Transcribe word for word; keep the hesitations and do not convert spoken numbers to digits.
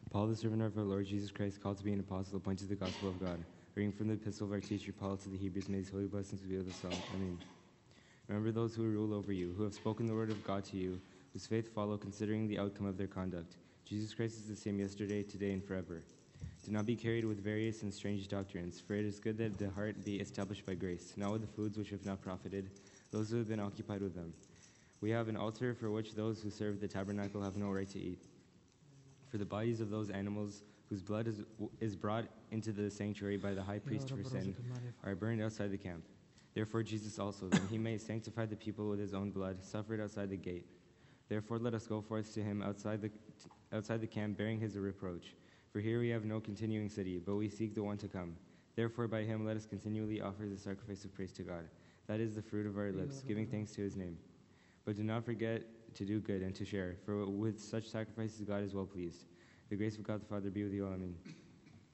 Paul, the servant of our Lord Jesus Christ, called to be an apostle, appointed to the gospel of God. Reading from the epistle of our teacher Paul to the Hebrews, may his holy blessings be with us all. Amen. Remember those who rule over you, who have spoken the word of God to you, whose faith follow, considering the outcome of their conduct. Jesus Christ is the same yesterday, today, and forever. Do not be carried with various and strange doctrines, for it is good that the heart be established by grace, not with the foods which have not profited, those who have been occupied with them. We have an altar for which those who serve the tabernacle have no right to eat. For the bodies of those animals whose blood is, is brought into the sanctuary by the high priest for sin are burned outside the camp. Therefore Jesus also, that he may sanctify the people with his own blood, suffered outside the gate. Therefore let us go forth to him outside the, outside the camp, bearing his reproach. For here we have no continuing city, but we seek the one to come. Therefore by him let us continually offer the sacrifice of praise to God. That is the fruit of our lips, giving thanks to his name. But do not forget to do good and to share, for with such sacrifices God is well pleased. The grace of God the Father be with you all. Amen.